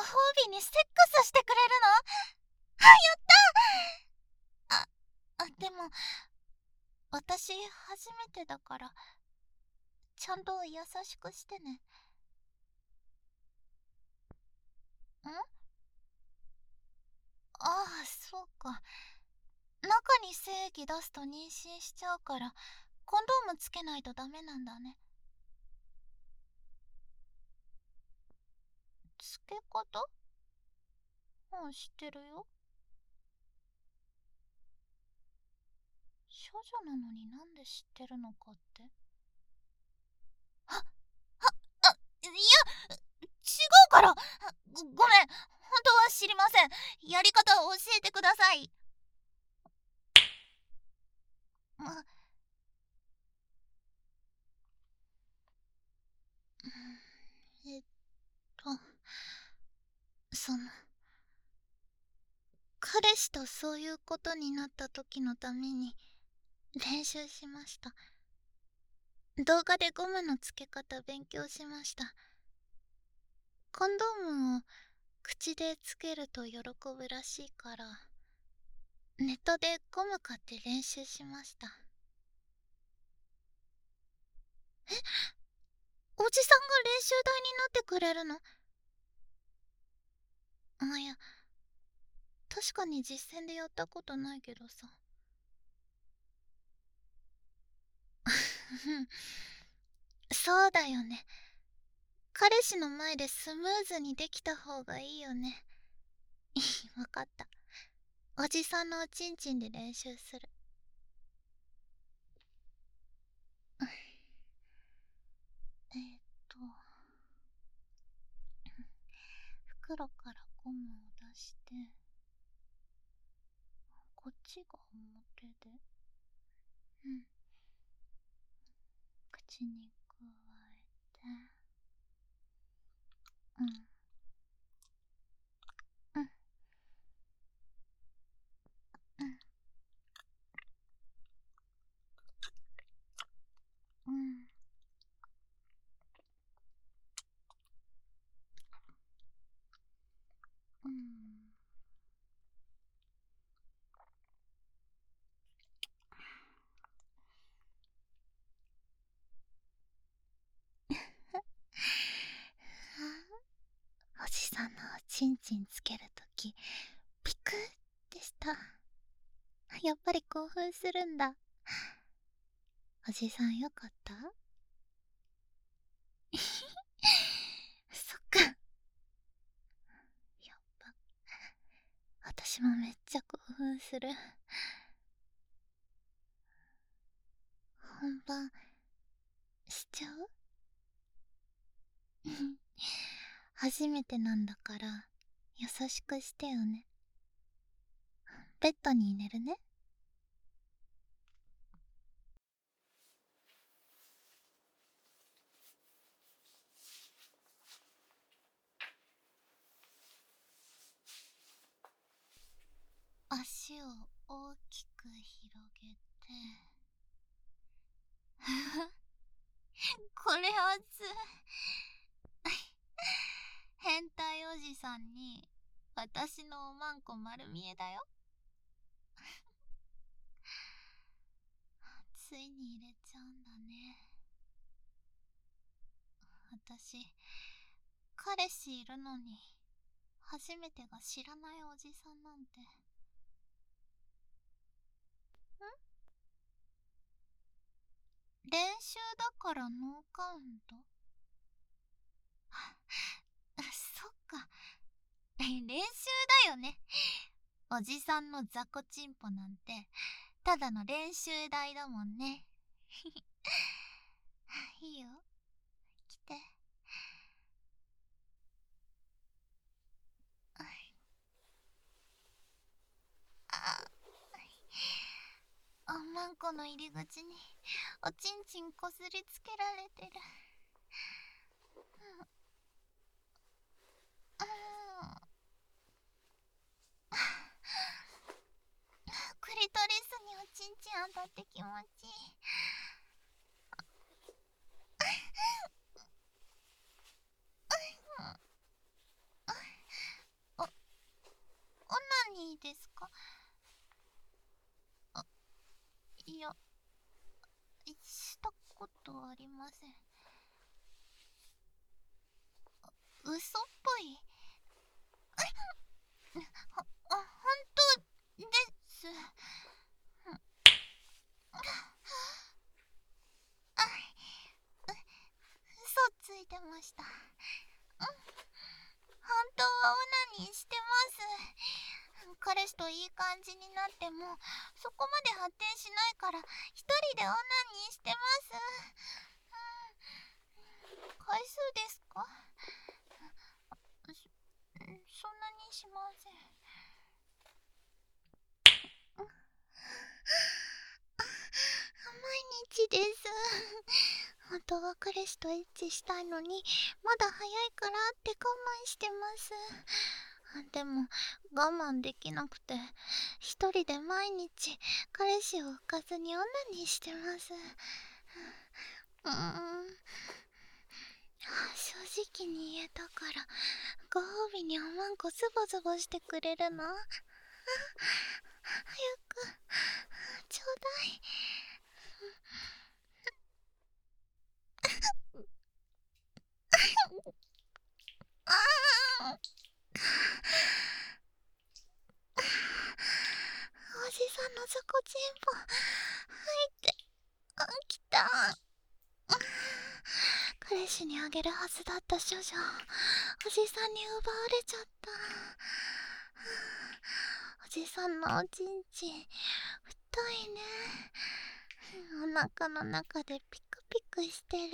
褒美にセックスしてくれるの？やった！でも、私初めてだから、ちゃんと優しくしてね。そうか。中に精液出すと妊娠しちゃうから、コンドームつけないとダメなんだね。つけ方？知ってるよ。少女なのになんで知ってるのかって。いや、違うから。ごめん、本当は知りません。やり方を教えてください。えっと、その、彼氏とそういうことになった時のために練習しました。動画でゴムの付け方勉強しました。コンドームを口でつけると喜ぶらしいから、ネットでゴム買って練習しました。おじさんが練習台になってくれるの？いや、確かに実践でやったことないけどさ。そうだよね。彼氏の前でスムーズにできた方がいいよね。わかった。おじさんのおちんちんで練習する。えーっと袋からゴムを出して、こっちが表で、口に加えて、うんうんうんうんおじさんのおちんちんつけるときピクってした。やっぱり興奮するんだ。おじさんよかった？そっか。やっぱ私もめっちゃ興奮する。本番しちゃう？初めてなんだから優しくしてよね。ベッドに入れるね。足を大きく広げてこれは変態おじさんに私のおまんこ丸見えだよ。ついに入れちゃうんだね。私彼氏いるのに初めてが知らないおじさんなんて。練習だからノーカウント？そっか。練習だよね。おじさんの雑魚チンポなんてただの練習台だもんね。いいよ、来て。おまんこの入り口におちんちんこすりつけられてる。クリトリスにおちんちん当たって気持ちいい。 ですか？あ、いや、したことありません。嘘っぽい。本当です。嘘ついてました。本当はオナニーしてます。彼氏といい感じになってもそこまで発展しないから一人でオナニーしてます。回数ですか？そんなにしません。毎日です。本当は彼氏とエッチしたいのにまだ早いからって我慢してます。でも我慢できなくて一人で毎日彼氏を浮かずにオナニーしてます。正直に言えたからご褒美におまんこズボズボしてくれるの？早くちょうだい。おじさんのゾコチンポ入ってきた。彼氏にあげるはずだった処女おじさんに奪われちゃった。おじさんのおちんちん太いね。お腹の中でピクピクしてる。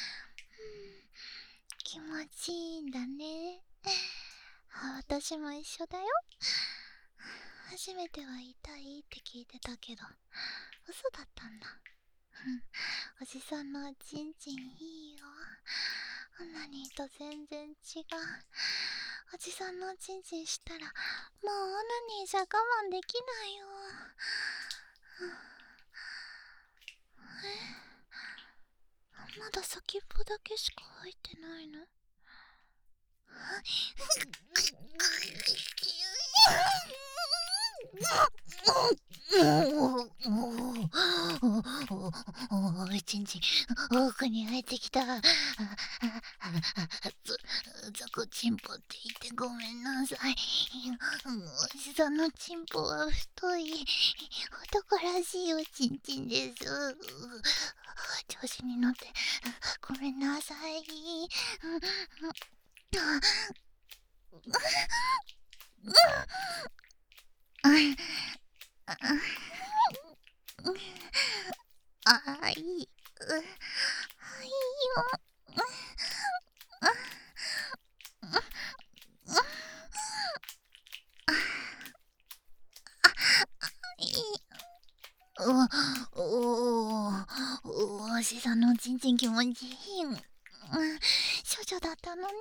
気持ちいいんだね。私も一緒だよ。初めては痛いって聞いてたけど嘘だったんだ。おじさんのおちんちんいいよ。オナニーと全然違う。おじさんのおちんちんしたらもうオナニーじゃ我慢できないよ。まだ先っぽだけしか入ってないの？おちんちん奥に入ってきた。ザコチンポって言ってごめんなさい。おじさんのチンポは太い男らしいおちんちんです。調子に乗ってごめんなさい。あいいよ。おじさんのちんちん気持ちいい。少女だったのに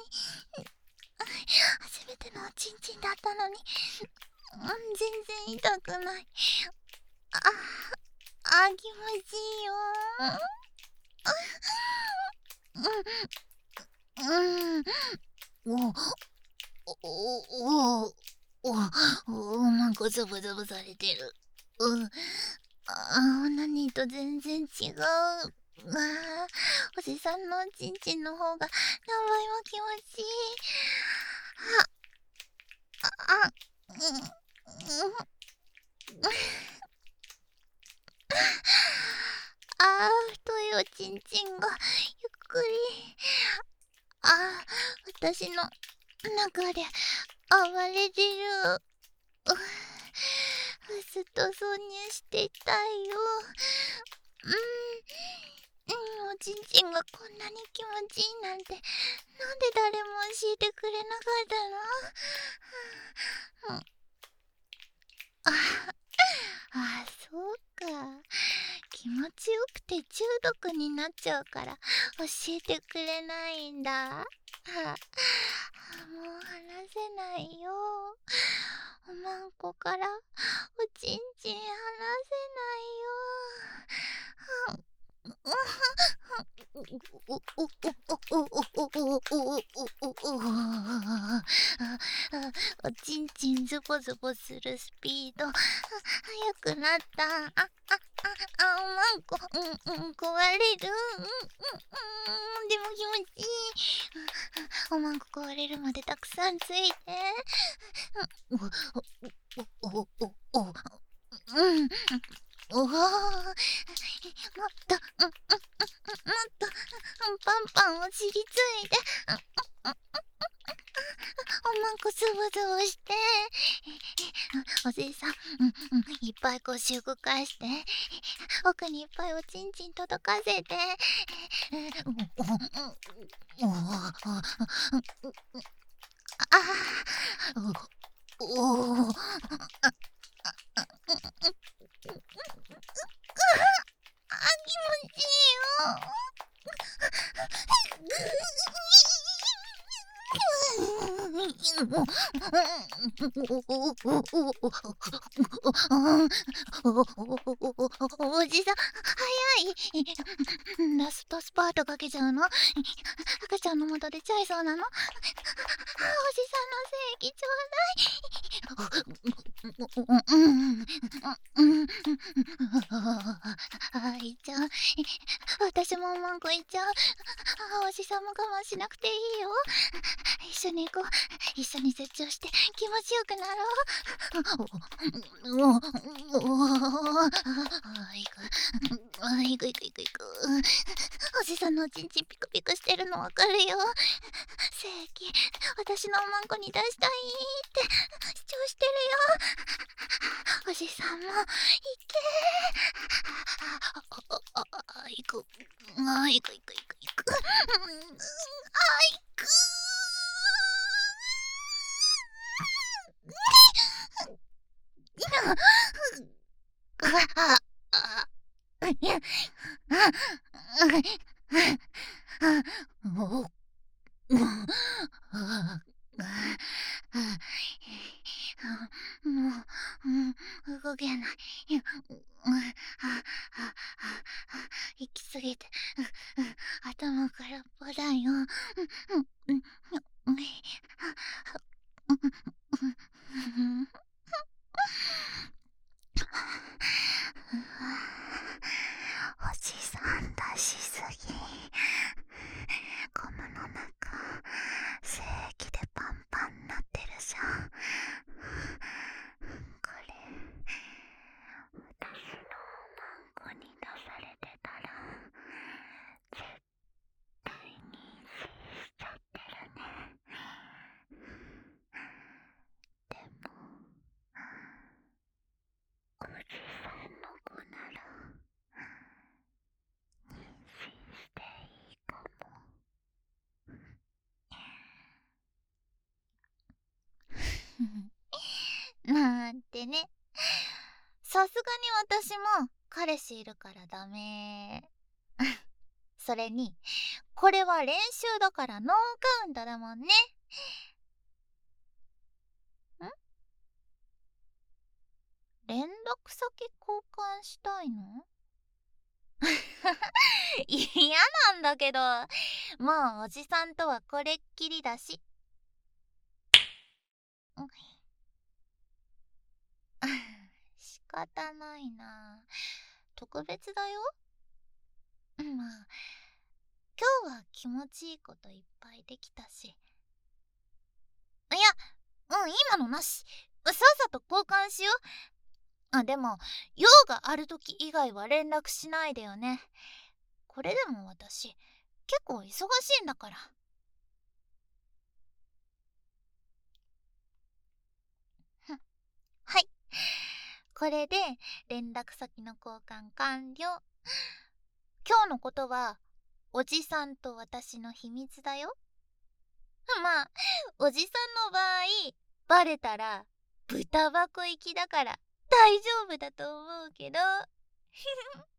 初めてのおちんちんだったのに全然痛くない。気持ちいいよ。なんかザブザブされてる。何と全然違う。おじさんのおちんちんの方が何倍も気持ちいい。太いおちんちんがゆっくり私の中で暴れてる。ずっと挿入していたいよ。おちんちんがこんなに気持ちいいなんてなんで誰も教えてくれなかったの？そうか。気持ちよくて中毒になっちゃうから教えてくれないんだ。もう話せないよ。おまんこからおちんちん離せないよ。 おー、おちんちんズボズボするスピード速くなった。マンコ、壊れる。でも気持ちいい。おまんこ壊れるまでたくさんついて。おおおおお、おお、もっと、もっと、パンパンを知りついて。おまんこズボズボして。おじいさん、いっぱい腰動かして。奥にいっぱいおちんちん届かせて。おお、気持ちいいよ。おじさん、早い。ラストスパートかけちゃうの？赤ちゃんの元出ちゃいそうなの？おじさんの精液ちょうだい。いっちゃう。私もマンコいっちゃう。おじさんも我慢しなくていいよ。一緒に行こう。一緒に成長して気持ちよくなろう。行く。おじさんのおちんちんピクピクしてるのわかるよ。正規、私のおまんこに出したいって主張してるよ。おじさんも行け。行く。行く。行く。動けない。行き過ぎて、頭空っぽだよ。おじさん出しすぎ。ゴムの中精液でパンパンになってるじゃん。これ私のおまんこに出されてたら絶対にしちゃってるね。でもおじさんの子なら妊娠していいかも。なんてね。さすがに私も彼氏いるからダメ。それにこれは練習だからノーカウントだもんね。連絡先交換したいの？嫌なんだけど、もうおじさんとはこれっきりだし。仕方ないな。特別だよ。まあ今日は気持ちいいこといっぱいできたし。いや、今のなし。さっさと交換しよう。でも用がある時以外は連絡しないでよね。これでも私結構忙しいんだから。はい、これで連絡先の交換完了。今日のことはおじさんと私の秘密だよ。まあおじさんの場合バレたら豚箱行きだから大丈夫だと思うけど。